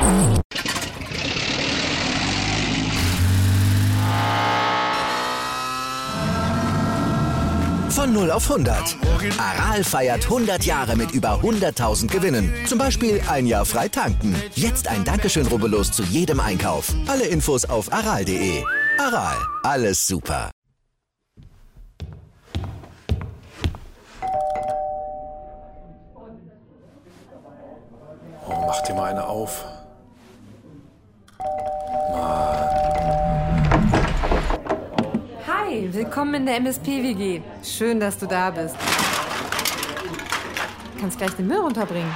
Von 0 auf 100. Aral feiert 100 Jahre mit über 100.000 Gewinnen. Zum Beispiel ein Jahr frei tanken. Jetzt ein Dankeschön, rubbellos zu jedem Einkauf. Alle Infos auf aral.de. Aral, alles super. Oh, mach dir mal eine auf. Hi, willkommen in der MSP-WG. Schön, dass du da bist. Du kannst gleich den Müll runterbringen.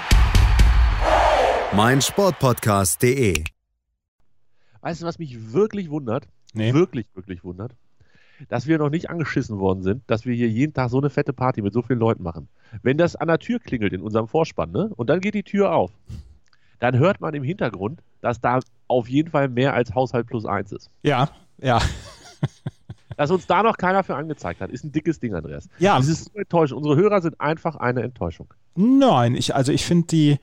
meinsportpodcast.de. Weißt du, was mich wirklich wundert? Nee. Wirklich wundert? Dass wir noch nicht angeschissen worden sind, dass wir hier jeden Tag so eine fette Party mit so vielen Leuten machen. Wenn das an der Tür klingelt in unserem Vorspann, ne, und dann geht die Tür auf, dann hört man im Hintergrund, dass da auf jeden Fall mehr als Haushalt plus 1 ist. Ja. Dass uns da noch keiner für angezeigt hat, ist ein dickes Ding, Andreas. Ja. Das ist so enttäuschend. Unsere Hörer sind einfach eine Enttäuschung. Nein, ich finde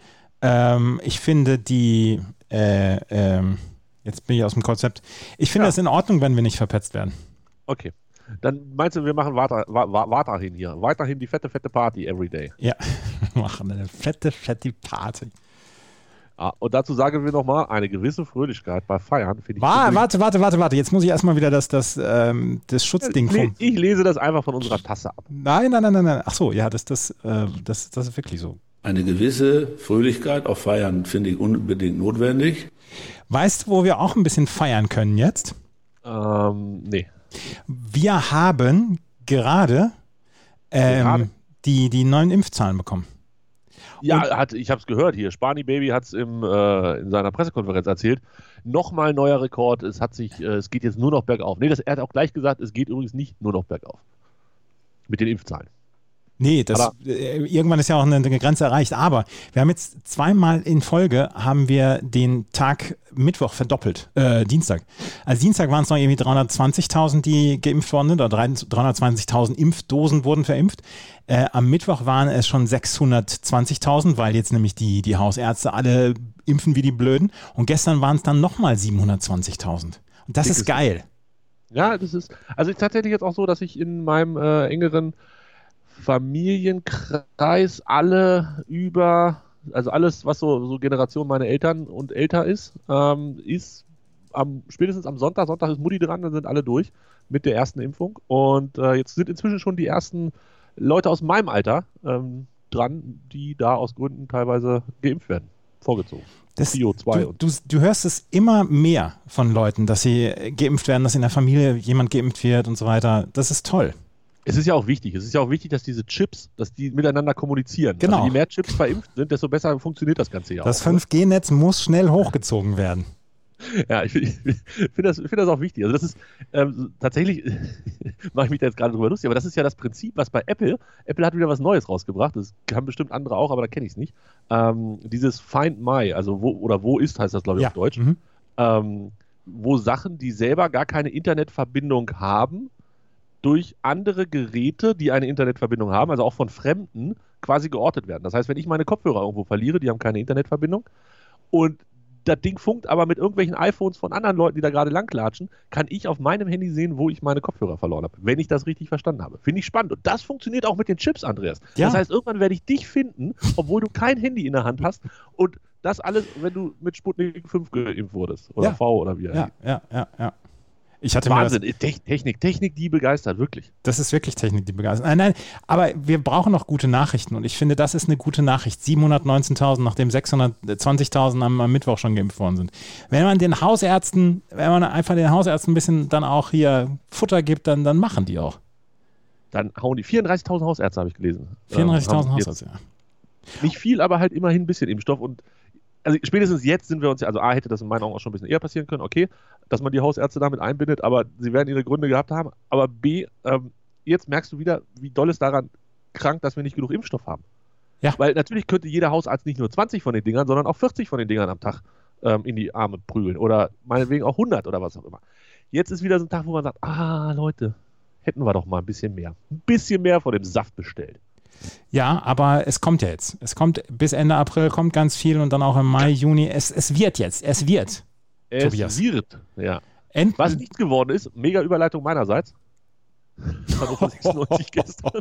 die, jetzt bin ich aus dem Konzept. Ich finde es in Ordnung, wenn wir nicht verpetzt werden. Okay. Dann meinst du, wir machen weiterhin hier. Weiterhin die fette Party every day. Ja, wir machen eine fette Party. Ah, und dazu sagen wir nochmal, eine gewisse Fröhlichkeit bei Feiern finde ich. Warte. Jetzt muss ich erstmal wieder das Schutzding vom. Ich lese das einfach von unserer Tasse ab. Nein. Ach so, ja, das ist wirklich so. Eine gewisse Fröhlichkeit auf Feiern finde ich unbedingt notwendig. Weißt du, wo wir auch ein bisschen feiern können jetzt? Nee. Wir haben gerade die neuen Impfzahlen bekommen. Ja, ich habe es gehört hier. Spani Baby hat es in seiner Pressekonferenz erzählt. Nochmal neuer Rekord. Es geht jetzt nur noch bergauf. Nee, er hat auch gleich gesagt, es geht übrigens nicht nur noch bergauf. Mit den Impfzahlen. Nee, irgendwann ist ja auch eine Grenze erreicht. Aber wir haben jetzt zweimal in Folge haben wir den Tag Mittwoch verdoppelt. Dienstag. Also Dienstag waren es noch irgendwie 320.000, die geimpft worden sind. Oder 320.000 Impfdosen wurden verimpft. Am Mittwoch waren es schon 620.000, weil jetzt nämlich die Hausärzte alle impfen wie die Blöden. Und gestern waren es dann nochmal 720.000. Und das ist geil. Ja, das ist tatsächlich jetzt auch so, dass ich in meinem engeren Familienkreis alles, was so Generation meiner Eltern und älter ist spätestens am Sonntag ist Mutti dran, dann sind alle durch mit der ersten Impfung und jetzt sind inzwischen schon die ersten Leute aus meinem Alter dran, die da aus Gründen teilweise geimpft werden, vorgezogen. Bio 2 du hörst es immer mehr von Leuten, dass sie geimpft werden, dass in der Familie jemand geimpft wird und so weiter. Das ist toll. Es ist ja auch wichtig, dass diese Chips, dass die miteinander kommunizieren. Genau. Also je mehr Chips verimpft sind, desto besser funktioniert das Ganze ja auch. Das 5G-Netz muss schnell hochgezogen werden. Ja, ich finde das auch wichtig. Also das ist tatsächlich, mache ich mich da jetzt gerade drüber lustig, aber das ist ja das Prinzip, was bei Apple hat wieder was Neues rausgebracht, das haben bestimmt andere auch, aber da kenne ich es nicht. Dieses Find My, also wo ist, heißt das glaube ich auf Deutsch, wo Sachen, die selber gar keine Internetverbindung haben, durch andere Geräte, die eine Internetverbindung haben, also auch von Fremden, quasi geortet werden. Das heißt, wenn ich meine Kopfhörer irgendwo verliere, die haben keine Internetverbindung und das Ding funkt aber mit irgendwelchen iPhones von anderen Leuten, die da gerade langklatschen, kann ich auf meinem Handy sehen, wo ich meine Kopfhörer verloren habe, wenn ich das richtig verstanden habe. Finde ich spannend. Und das funktioniert auch mit den Chips, Andreas. Ja. Das heißt, irgendwann werde ich dich finden, obwohl du kein Handy in der Hand hast und das alles, wenn du mit Sputnik 5 geimpft wurdest. Oder V oder wie. Ja. Wahnsinn, Technik, die begeistert, wirklich. Das ist wirklich Technik, die begeistert. Nein, aber wir brauchen noch gute Nachrichten und ich finde, das ist eine gute Nachricht. 719.000, nachdem 620.000 am Mittwoch schon geimpft worden sind. Wenn man einfach den Hausärzten ein bisschen dann auch hier Futter gibt, dann machen die auch. Dann hauen die 34.000 Hausärzte, habe ich gelesen. 34.000 Hausärzte, ja. Nicht viel, aber halt immerhin ein bisschen Impfstoff und also spätestens jetzt sind wir uns ja, also A hätte das in meinen Augen auch schon ein bisschen eher passieren können, okay, dass man die Hausärzte damit einbindet, aber sie werden ihre Gründe gehabt haben, aber B, jetzt merkst du wieder, wie doll es daran krankt, dass wir nicht genug Impfstoff haben. Ja. Weil natürlich könnte jeder Hausarzt nicht nur 20 von den Dingern, sondern auch 40 von den Dingern am Tag in die Arme prügeln oder meinetwegen auch 100 oder was auch immer. Jetzt ist wieder so ein Tag, wo man sagt, Leute, hätten wir doch mal ein bisschen mehr von dem Saft bestellt. Ja, aber es kommt ja jetzt. Es kommt bis Ende April, kommt ganz viel und dann auch im Mai, Juni. Es wird jetzt. Es wird. Es wird, ja. Was nichts geworden ist, mega Überleitung meinerseits. Hannover 96 gestern.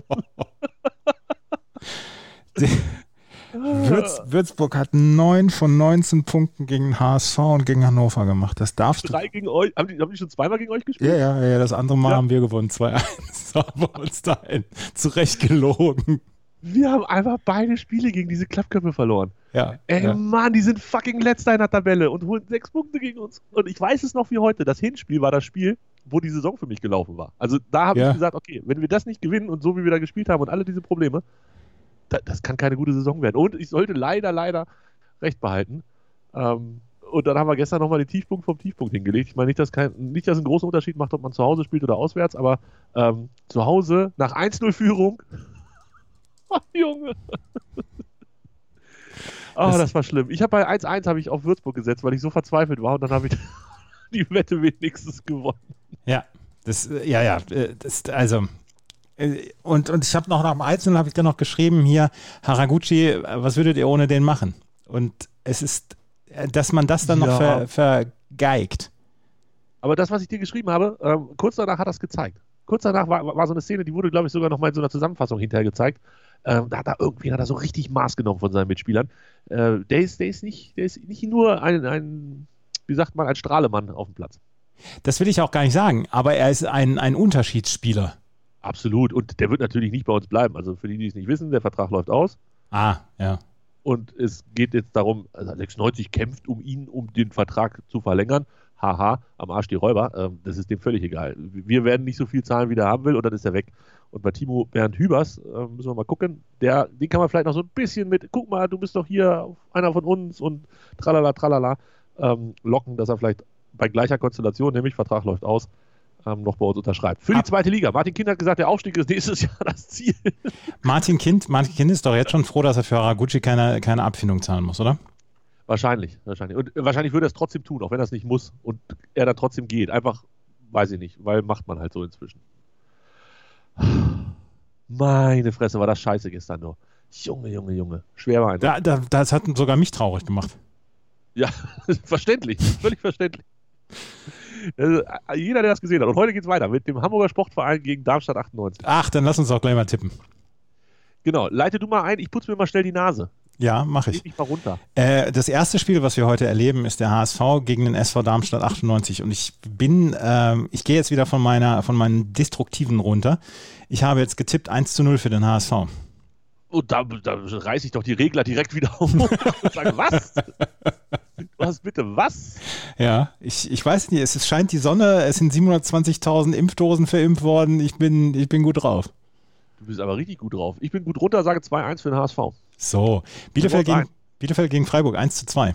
Würzburg hat 9 von 19 Punkten gegen den HSV und gegen Hannover gemacht. Das darfst 3 gegen euch. Haben die schon zweimal gegen euch gespielt? Ja, das andere Mal haben wir gewonnen. 2-1. Haben wir uns dahin zurecht gelogen. Wir haben einfach beide Spiele gegen diese Klappköpfe verloren. Ja. Mann, die sind fucking Letzter in der Tabelle und holen 6 Punkte gegen uns. Und ich weiß es noch wie heute. Das Hinspiel war das Spiel, wo die Saison für mich gelaufen war. Also da habe ich gesagt, okay, wenn wir das nicht gewinnen und so wie wir da gespielt haben und alle diese Probleme, das kann keine gute Saison werden. Und ich sollte leider recht behalten. Und dann haben wir gestern nochmal den Tiefpunkt vom Tiefpunkt hingelegt. Ich meine nicht, dass es einen großen Unterschied macht, ob man zu Hause spielt oder auswärts, aber zu Hause nach 1-0 Führung. Oh, Junge. Das war schlimm. Ich habe bei 1-1 auf Würzburg gesetzt, weil ich so verzweifelt war und dann habe ich die Wette wenigstens gewonnen. Ja, und ich habe noch nach dem 1-0 habe ich dann noch geschrieben, hier, Haraguchi, was würdet ihr ohne den machen? Und es ist, dass man das dann noch vergeigt. Aber das, was ich dir geschrieben habe, kurz danach hat das gezeigt. Kurz danach war so eine Szene, die wurde, glaube ich, sogar noch mal in so einer Zusammenfassung hinterher gezeigt. Da hat er so richtig Maß genommen von seinen Mitspielern. Der ist nicht nur ein Strahlemann auf dem Platz. Das will ich auch gar nicht sagen, aber er ist ein Unterschiedsspieler. Absolut. Und der wird natürlich nicht bei uns bleiben. Also für die es nicht wissen, der Vertrag läuft aus. Ja. Und es geht jetzt darum, also 96 kämpft um den Vertrag zu verlängern. Haha, am Arsch die Räuber. Das ist dem völlig egal. Wir werden nicht so viel zahlen, wie der haben will, und dann ist er weg. Und bei Timo Bernd Hübers müssen wir mal gucken. Den kann man vielleicht noch so ein bisschen mit, guck mal, du bist doch hier einer von uns und tralala, locken, dass er vielleicht bei gleicher Konstellation, nämlich Vertrag läuft aus, noch bei uns unterschreibt. Für die zweite Liga. Martin Kind hat gesagt, der Aufstieg ist nächstes Jahr das Ziel. Martin Kind ist doch jetzt schon froh, dass er für Haraguchi keine Abfindung zahlen muss, oder? Wahrscheinlich. Und wahrscheinlich würde er es trotzdem tun, auch wenn er es nicht muss und er dann trotzdem geht. Einfach, weiß ich nicht, weil macht man halt so inzwischen. Meine Fresse, war das scheiße gestern nur. Junge. Schwer war einfach. Das hat sogar mich traurig gemacht. Ja, verständlich. Völlig verständlich. Jeder, der das gesehen hat. Und heute geht es weiter mit dem Hamburger Sportverein gegen Darmstadt 98. Ach, dann lass uns auch gleich mal tippen. Genau, leite du mal ein. Ich putze mir mal schnell die Nase. Ja, mache ich. Leg mich mal runter. Das erste Spiel, was wir heute erleben, ist der HSV gegen den SV Darmstadt 98. Und ich gehe jetzt wieder von meinen Destruktiven runter. Ich habe jetzt getippt 1-0 für den HSV. Und da reiße ich doch die Regler direkt wieder um und sage, was? Du hast bitte was? Ja, ich weiß nicht, es scheint die Sonne, es sind 720.000 Impfdosen verimpft worden, ich bin gut drauf. Du bist aber richtig gut drauf. Ich bin gut runter, sage 2-1 für den HSV. So, Bielefeld gegen Freiburg 1-2.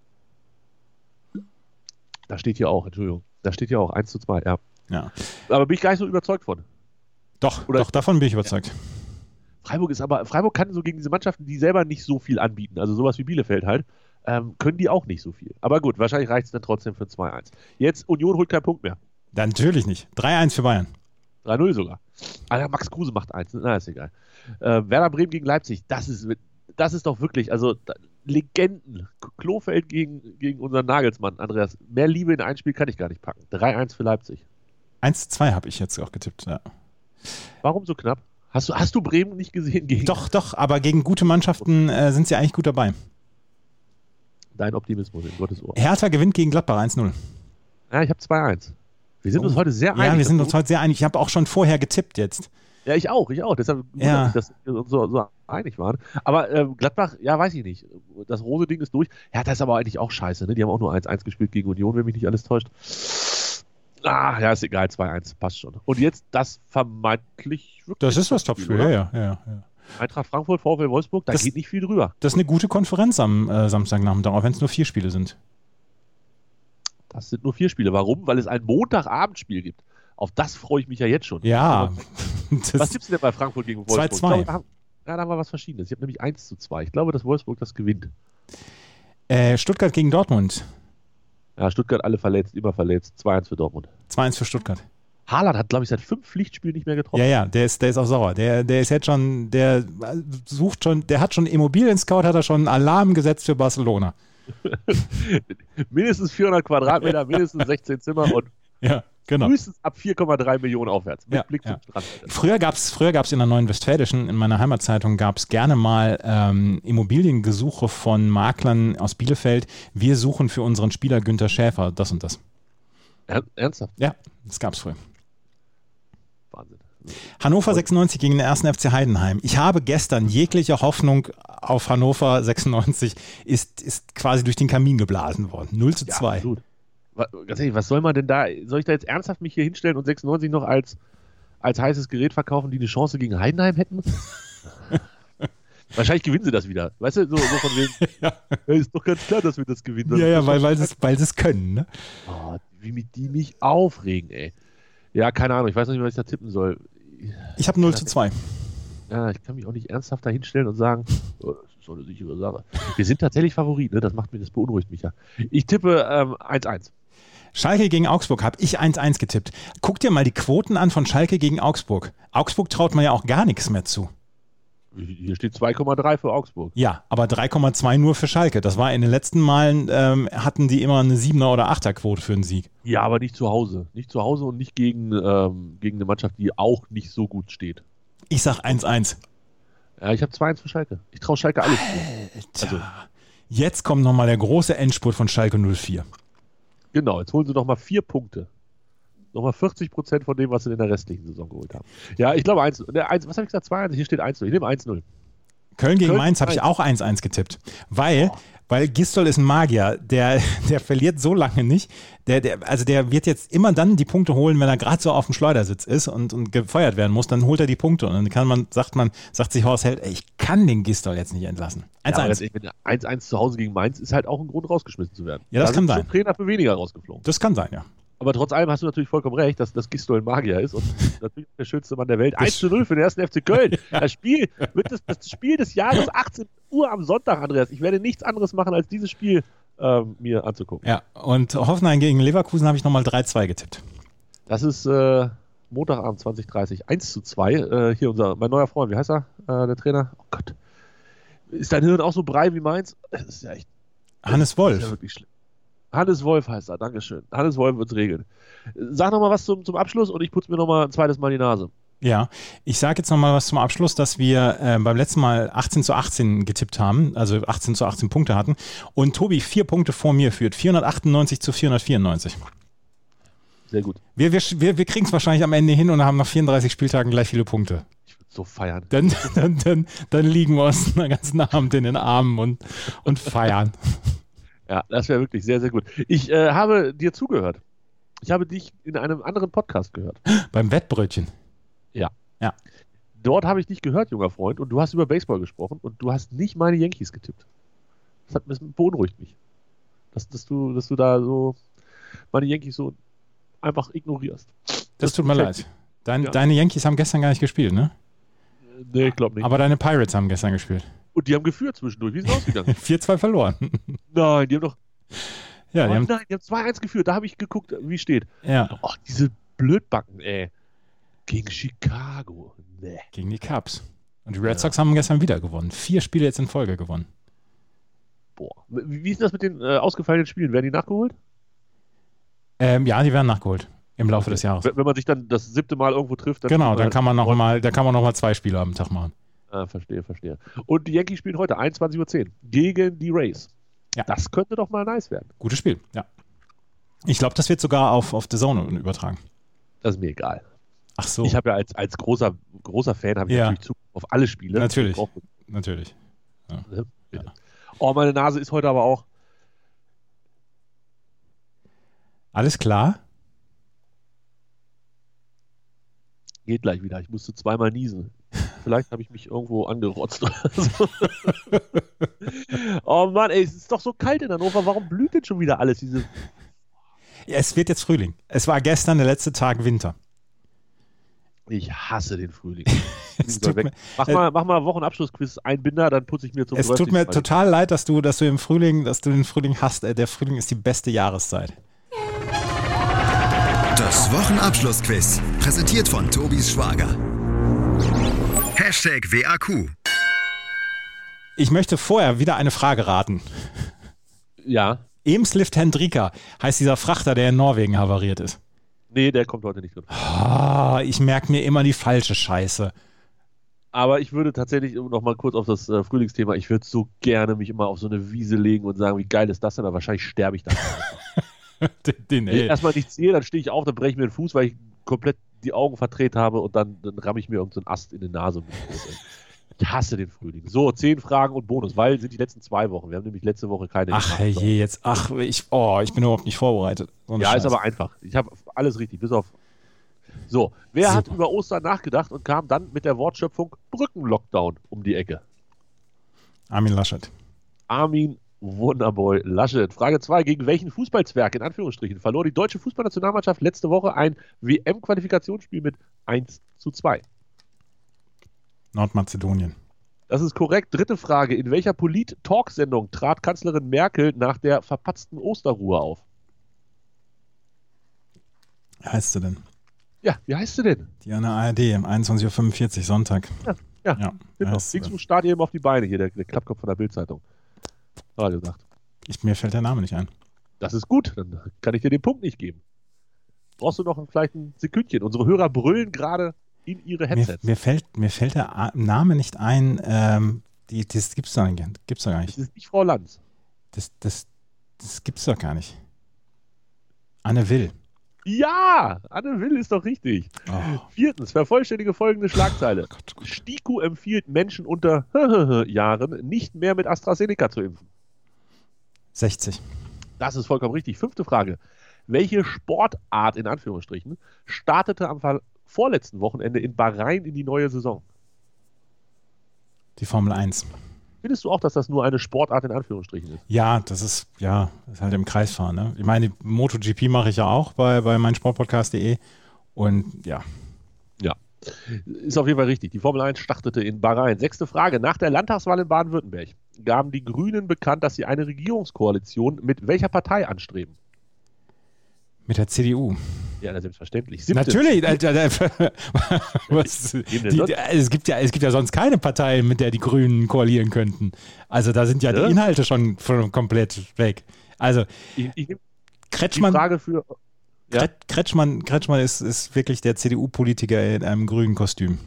Da steht hier auch, Entschuldigung, 1-2, ja. Aber bin ich gar nicht so überzeugt von. Doch, davon bin ich überzeugt. Ja. Freiburg kann so gegen diese Mannschaften, die selber nicht so viel anbieten, also sowas wie Bielefeld halt, können die auch nicht so viel. Aber gut, wahrscheinlich reicht es dann trotzdem für 2-1. Jetzt, Union holt keinen Punkt mehr. Dann natürlich nicht. 3-1 für Bayern. 3-0 sogar. Alter, Max Kruse macht 1. Na, ist egal. Werder Bremen gegen Leipzig, das ist doch wirklich, also Legenden. Klofeld gegen unseren Nagelsmann, Andreas. Mehr Liebe in ein Spiel kann ich gar nicht packen. 3-1 für Leipzig. 1-2 habe ich jetzt auch getippt, ja. Warum so knapp? Hast du Bremen nicht gesehen? Doch, aber gegen gute Mannschaften sind sie eigentlich gut dabei. Dein Optimismus in Gottes Ohr. Hertha gewinnt gegen Gladbach 1-0. Ja, ich habe 2-1. Wir sind uns heute sehr einig. Ja, wir sind uns heute sehr einig. Ich habe auch schon vorher getippt jetzt. Ja, ich auch. Deshalb wundert mich, dass wir uns so einig waren. Aber Gladbach, ja, weiß ich nicht. Das Rose-Ding ist durch. Hertha ist aber eigentlich auch scheiße. Ne? Die haben auch nur 1-1 gespielt gegen Union, wenn mich nicht alles täuscht. Ja, ist egal. 2-1, passt schon. Und jetzt das vermeintlich wirklich. Das ist das Topspiel, ja. Eintracht Frankfurt, VfL Wolfsburg, da geht nicht viel drüber. Das ist eine gute Konferenz am Samstagnachmittag, auch wenn es nur 4 Spiele sind. Das sind nur 4 Spiele. Warum? Weil es ein Montagabendspiel gibt. Auf das freue ich mich ja jetzt schon. Ja. Was tippst du denn bei Frankfurt gegen Wolfsburg? 2-2. Da haben wir was Verschiedenes. Ich habe nämlich 1-2. Ich glaube, dass Wolfsburg das gewinnt. Stuttgart gegen Dortmund. Ja, Stuttgart alle verletzt, immer verletzt. 2-1 für Dortmund. 2-1 für Stuttgart. Haaland hat, glaube ich, seit 5 Pflichtspielen nicht mehr getroffen. Ja, der ist auch sauer. Der ist jetzt schon, der hat schon Immobilien-Scout, hat er schon einen Alarm gesetzt für Barcelona. Mindestens 400 Quadratmeter, mindestens 16 Zimmer und genau. Frühestens ab 4,3 Millionen aufwärts. Mit Blick zum Strand. Früher gab's in der Neuen Westfälischen, in meiner Heimatzeitung, gab es gerne mal Immobiliengesuche von Maklern aus Bielefeld. Wir suchen für unseren Spieler Günther Schäfer das und das. Ernsthaft? Ja, das gab es früher. Wahnsinn. Hannover 96 gegen den 1. FC Heidenheim. Ich habe gestern jegliche Hoffnung auf Hannover 96 ist quasi durch den Kamin geblasen worden. 0:2. Ja, absolut. Ganz ehrlich, was soll man denn da? Soll ich da jetzt ernsthaft mich hier hinstellen und 96 noch als heißes Gerät verkaufen, die eine Chance gegen Heidenheim hätten? Wahrscheinlich gewinnen sie das wieder. Weißt du, so von wegen, ist doch ganz klar, dass wir das gewinnen. Ja, weil sie es können, ne? Oh, wie die mich aufregen, ey. Ja, keine Ahnung, ich weiß noch nicht, was ich da tippen soll. Ich habe 0:2. Ja, ich kann mich auch nicht ernsthaft da hinstellen und sagen, das ist so eine sichere Sache. Wir sind tatsächlich Favorit, ne? Das beunruhigt mich ja. Ich tippe 1:1. Schalke gegen Augsburg habe ich 1:1 getippt. Guck dir mal die Quoten an von Schalke gegen Augsburg. Augsburg traut man ja auch gar nichts mehr zu. Hier steht 2,3 für Augsburg. Ja, aber 3,2 nur für Schalke. Das war in den letzten Malen, hatten die immer eine 7er- oder 8er-Quote für einen Sieg. Ja, aber nicht zu Hause. Nicht zu Hause und nicht gegen eine Mannschaft, die auch nicht so gut steht. Ich sag 1:1. Ja, ich habe 2:1 für Schalke. Ich traue Schalke alles zu. Also, jetzt kommt nochmal der große Endspurt von Schalke 04. Genau, jetzt holen sie nochmal 4 Punkte. Nochmal 40% von dem, was sie in der restlichen Saison geholt haben. Ja, ich glaube 1. Was habe ich gesagt? 2:1. Hier steht 1:0. Ich nehme 1:0. Köln gegen Mainz habe ich auch 1:1 getippt. Weil Gistol ist ein Magier. Der verliert so lange nicht. Der wird jetzt immer dann die Punkte holen, wenn er gerade so auf dem Schleudersitz ist und gefeuert werden muss. Dann holt er die Punkte. Und dann sagt sich Horst Held, ich kann den Gistol jetzt nicht entlassen. 1:1. Ja, 1:1 zu Hause gegen Mainz ist halt auch ein Grund, rausgeschmissen zu werden. Ja, das kann sein. Da sind schon Trainer für weniger rausgeflogen. Das kann sein, ja. Aber trotz allem hast du natürlich vollkommen recht, dass Gistol ein Magier ist und natürlich der schönste Mann der Welt. 1:0 für den 1. FC Köln. Das Spiel wird das Spiel des Jahres, 18 Uhr am Sonntag, Andreas. Ich werde nichts anderes machen, als dieses Spiel mir anzugucken. Ja, und Hoffenheim gegen Leverkusen habe ich nochmal 3:2 getippt. Das ist Montagabend 20:30. 1:2. Hier mein neuer Freund, wie heißt er, der Trainer? Oh Gott. Ist dein Hirn auch so brei wie meins? Das ist ja echt. Hannes Wolf. Das ist ja wirklich schlimm. Hannes Wolf heißt er, Dankeschön. Hannes Wolf wird es regeln. Sag nochmal was zum Abschluss und ich putze mir nochmal ein zweites Mal die Nase. Ja, ich sage jetzt nochmal was zum Abschluss, dass wir beim letzten Mal 18:18 getippt haben, also 18:18 Punkte hatten und Tobi 4 Punkte vor mir führt, 498-494. Sehr gut. Wir kriegen es wahrscheinlich am Ende hin und haben nach 34 Spieltagen gleich viele Punkte. Ich würde so feiern. Dann liegen wir uns den ganzen Abend in den Armen und feiern. Ja, das wäre wirklich sehr, sehr gut. Ich habe dir zugehört. Ich habe dich in einem anderen Podcast gehört. Beim Wettbrötchen? Ja. Ja. Dort habe ich dich gehört, junger Freund, und du hast über Baseball gesprochen und du hast nicht meine Yankees getippt. Das beunruhigt mich. Dass du da so meine Yankees so einfach ignorierst. Das tut mir leid. Deine Yankees haben gestern gar nicht gespielt, ne? Nee, ich glaube nicht. Aber deine Pirates haben gestern gespielt. Und die haben geführt zwischendurch. Wie ist es ausgegangen? 4:2 verloren. Nein, die haben doch... Ja, die haben 2:1 geführt. Da habe ich geguckt, wie steht. Ja. Ach, diese Blödbacken, ey. Gegen Chicago. Nee. Gegen die Cubs. Und die Red Sox haben gestern wieder gewonnen. 4 Spiele jetzt in Folge gewonnen. Boah. Wie ist das mit den ausgefallenen Spielen? Werden die nachgeholt? Ja, die werden nachgeholt. Im Laufe des Jahres. Wenn man sich dann das 7. Mal irgendwo trifft. Dann kann man noch mal 2 Spiele am Tag machen. Verstehe. Und die Yankees spielen heute 21:10 Uhr gegen die Rays. Ja. Das könnte doch mal nice werden. Gutes Spiel, ja. Ich glaube, das wird sogar auf The Zone übertragen. Das ist mir egal. Ach so. Ich habe ja als großer Fan habe ich natürlich Zugriff auf alle Spiele. Natürlich. Ja. Ja. Oh, meine Nase ist heute aber auch. Alles klar? Geht gleich wieder. Ich musste 2-mal niesen. Vielleicht habe ich mich irgendwo angerotzt oder so. Oh Mann, ey, es ist doch so kalt in Hannover. Warum blüht denn schon wieder alles? Ja, es wird jetzt Frühling. Es war gestern der letzte Tag Winter. Ich hasse den Frühling. Mach mal Wochenabschlussquiz Einbinder, dann putze ich mir zum Es tut mir total leid, dass du den Frühling hasst. Der Frühling ist die beste Jahreszeit. Das Wochenabschlussquiz. Präsentiert von Tobis Schwager. #WAQ. Ich möchte vorher wieder eine Frage raten. Ja. Eemslift Hendrika heißt dieser Frachter, der in Norwegen havariert ist. Nee, der kommt heute nicht drin. Ich merke mir immer die falsche Scheiße. Aber ich würde tatsächlich noch mal kurz auf das Frühlingsthema, ich würde so gerne mich immer auf so eine Wiese legen und sagen, wie geil ist das denn? Aber wahrscheinlich sterbe ich dann. Wenn ich erstmal nicht sehe, dann stehe ich auf, dann breche ich mir den Fuß, weil ich komplett die Augen verdreht habe und dann ramme ich mir irgendeinen Ast in die Nase. Ich hasse den Frühling. So, 10 Fragen und Bonus, weil sind die letzten 2 Wochen. Wir haben nämlich letzte Woche keine. Ich bin überhaupt nicht vorbereitet. So ja, ist aber einfach. Ich habe alles richtig, bis auf. So, wer hat über Ostern nachgedacht und kam dann mit der Wortschöpfung Brückenlockdown um die Ecke? Armin Laschet. Armin Wunderboy Laschet. Frage 2. Gegen welchen Fußballzwerg, in Anführungsstrichen, verlor die deutsche Fußballnationalmannschaft letzte Woche ein WM-Qualifikationsspiel mit 1:2? Nordmazedonien. Das ist korrekt. 3. Frage. In welcher Polit-Talk-Sendung trat Kanzlerin Merkel nach der verpatzten Osterruhe auf? Wie heißt sie denn? Ja, wie heißt sie denn? Die an der ARD, 21:45 Uhr, Sonntag. Ja. Genau. Dingsbuch starrt eben auf die Beine hier, der Klappkopf von der Bild-Zeitung. Hat er gesagt. Mir fällt der Name nicht ein. Das ist gut, dann kann ich dir den Punkt nicht geben. Brauchst du noch vielleicht ein Sekündchen? Unsere Hörer brüllen gerade in ihre Headsets. Mir fällt der Name nicht ein. Das gibt's doch gar nicht. Das ist nicht Frau Lanz. Das gibt's doch gar nicht. Anne Will. Ja, Anne Will ist doch richtig. 4. Vervollständige folgende Schlagzeile. STIKO empfiehlt Menschen unter Jahren nicht mehr mit AstraZeneca zu impfen. 60. Das ist vollkommen richtig. 5. Frage. Welche Sportart, in Anführungsstrichen, startete am vorletzten Wochenende in Bahrain in die neue Saison? Die Formel 1. Findest du auch, dass das nur eine Sportart in Anführungsstrichen ist? Ja, das ist halt im Kreisfahren. Ne? Ich meine, MotoGP mache ich ja auch bei meinsportpodcast.de und ja. Ja, ist auf jeden Fall richtig. Die Formel 1 startete in Bahrain. 6. Frage. Nach der Landtagswahl in Baden-Württemberg gaben die Grünen bekannt, dass sie eine Regierungskoalition mit welcher Partei anstreben? Mit der CDU. Ja, selbstverständlich. 7. Natürlich. Es gibt ja sonst keine Partei, mit der die Grünen koalieren könnten. Also da sind ja die Inhalte schon komplett weg. Also Kretschmann, die Frage für, ja? Kretschmann ist wirklich der CDU-Politiker in einem grünen Kostüm.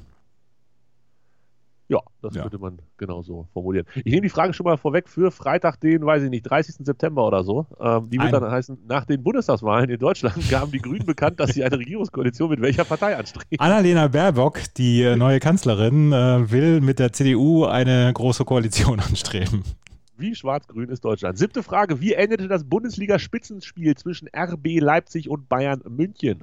Ja, das könnte man genauso formulieren. Ich nehme die Frage schon mal vorweg für Freitag, den, 30. September oder so. Die wird dann heißen, nach den Bundestagswahlen in Deutschland gaben die Grünen bekannt, dass sie eine Regierungskoalition mit welcher Partei anstreben. Annalena Baerbock, die neue Kanzlerin, will mit der CDU eine große Koalition anstreben. Wie schwarz-grün ist Deutschland? 7. Frage. Wie endete das Bundesliga-Spitzenspiel zwischen RB Leipzig und Bayern München?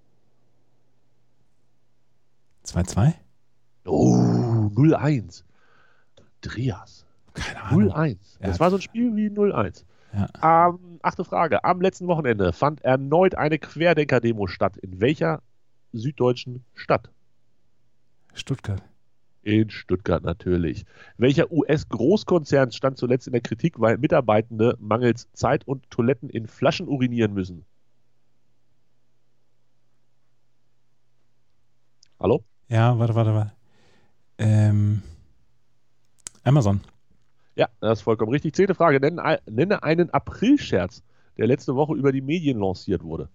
2:2? Oh, 0:1. Andreas. Keine Ahnung. 0:1. Das war so ein Spiel wie 0:1. Ja. 8. Frage. Am letzten Wochenende fand erneut eine Querdenker-Demo statt. In welcher süddeutschen Stadt? Stuttgart. In Stuttgart natürlich. Welcher US-Großkonzern stand zuletzt in der Kritik, weil Mitarbeitende mangels Zeit und Toiletten in Flaschen urinieren müssen? Hallo? Ja, warte. Amazon. Ja, das ist vollkommen richtig. 10. Frage. Nenne einen Aprilscherz, der letzte Woche über die Medien lanciert wurde.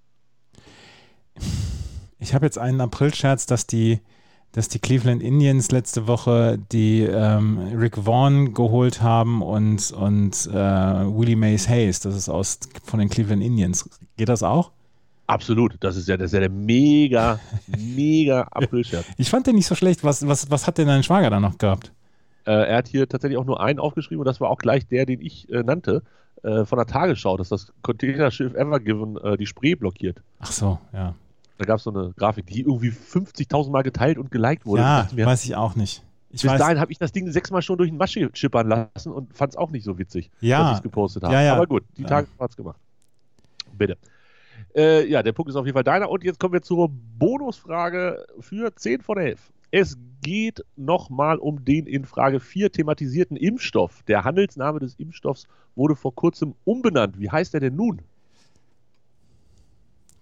Ich habe jetzt einen Aprilscherz, dass die Cleveland Indians letzte Woche die Rick Vaughn geholt haben und Willie Mays Hayes. Das ist von den Cleveland Indians. Geht das auch? Absolut. Das ist ja der mega Aprilscherz. Ich fand den nicht so schlecht. Was hat denn dein Schwager da noch gehabt? Er hat hier tatsächlich auch nur einen aufgeschrieben und das war auch gleich der, den ich nannte, von der Tagesschau, dass das Containerschiff Evergiven die Spree blockiert. Ach so, ja. Da gab es so eine Grafik, die irgendwie 50.000 Mal geteilt und geliked wurde. Ja, weiß ich auch nicht. Bis dahin habe ich das Ding 6-mal schon durch den Wasch schippern lassen und fand es auch nicht so witzig, dass ich es gepostet habe. Ja. Aber gut, die Tage hat es gemacht. Bitte. Ja, der Punkt ist auf jeden Fall deiner. Und jetzt kommen wir zur Bonusfrage für 10 von 11. Es geht nochmal um den in Frage 4 thematisierten Impfstoff. Der Handelsname des Impfstoffs wurde vor kurzem umbenannt. Wie heißt er denn nun?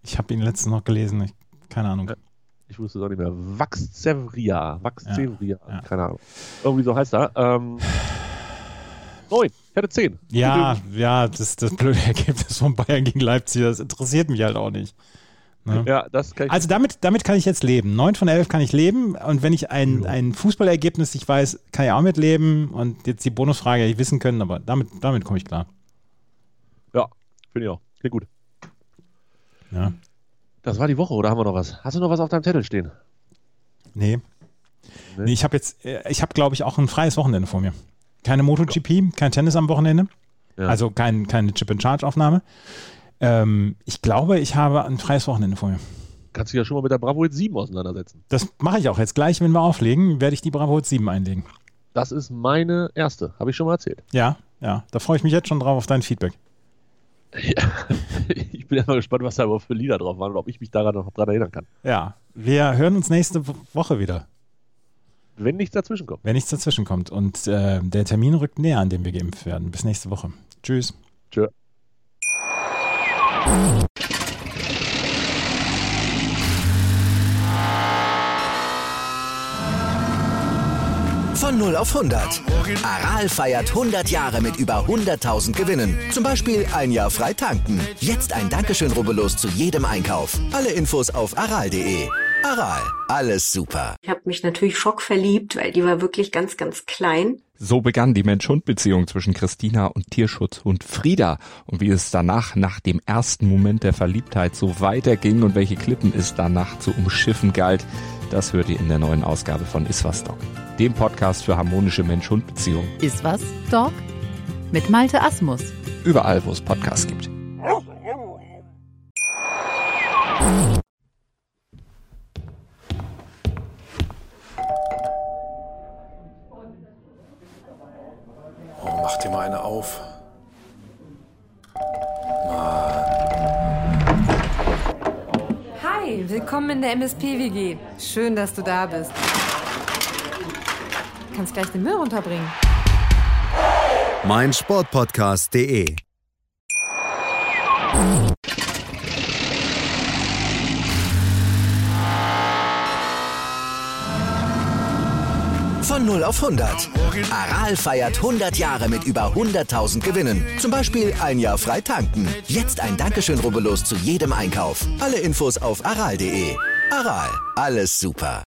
Ich habe ihn letztens noch gelesen. Keine Ahnung. Ich wusste es auch nicht mehr. Vaxzevria, Ja. keine Ahnung. Irgendwie so heißt er. 9, ich hatte 10. Ja, das blöde Ergebnis von Bayern gegen Leipzig, das interessiert mich halt auch nicht. Ne? Ja, das kann ich. Also damit kann ich jetzt leben. 9 von 11 kann ich leben und wenn ich ein Fußballergebnis nicht weiß, kann ich auch mitleben und jetzt die Bonusfrage hätte ich wissen können, aber damit komme ich klar. Ja, finde ich auch. Klingt gut. Ja. Das war die Woche, oder haben wir noch was? Hast du noch was auf deinem Zettel stehen? Nee, ich habe glaube ich auch ein freies Wochenende vor mir. Keine MotoGP, kein Tennis am Wochenende, also keine Chip-and-Charge-Aufnahme. Ich glaube, ich habe ein freies Wochenende vor mir. Kannst du ja schon mal mit der Bravo 7 auseinandersetzen. Das mache ich auch jetzt gleich, wenn wir auflegen, werde ich die Bravo 7 einlegen. Das ist meine erste, habe ich schon mal erzählt. Ja, da freue ich mich jetzt schon drauf auf dein Feedback. Ja, ich bin erstmal gespannt, was da überhaupt für Lieder drauf waren und ob ich mich daran noch dran erinnern kann. Ja, wir hören uns nächste Woche wieder. Wenn nichts dazwischen kommt. Wenn nichts dazwischen kommt. Und der Termin rückt näher, an dem wir geimpft werden. Bis nächste Woche. Tschüss. Tschö. Von 0 auf 100. Aral feiert 100 Jahre mit über 100.000 Gewinnen. Zum Beispiel ein Jahr frei tanken. Jetzt ein Dankeschön, rubbellos zu jedem Einkauf. Alle Infos auf aral.de. Aral, alles super. Ich habe mich natürlich schockverliebt, weil die war wirklich ganz, ganz klein. So begann die Mensch-Hund-Beziehung zwischen Christina und Tierschutzhund Frieda. Und wie es danach, nach dem ersten Moment der Verliebtheit, so weiterging und welche Klippen es danach zu umschiffen galt, das hört ihr in der neuen Ausgabe von Iswas Dog, dem Podcast für harmonische Mensch-Hund-Beziehungen. Iswas Dog mit Malte Asmus. Überall, wo es Podcasts gibt. Oh, mach dir mal eine auf. Hi, willkommen in der MSP-WG. Schön, dass du da bist. Du kannst gleich den Müll runterbringen. meinsportpodcast.de Von 0 auf 100. Aral feiert 100 Jahre mit über 100.000 Gewinnen. Zum Beispiel ein Jahr frei tanken. Jetzt ein Dankeschön, rubbellos zu jedem Einkauf. Alle Infos auf aral.de. Aral, alles super.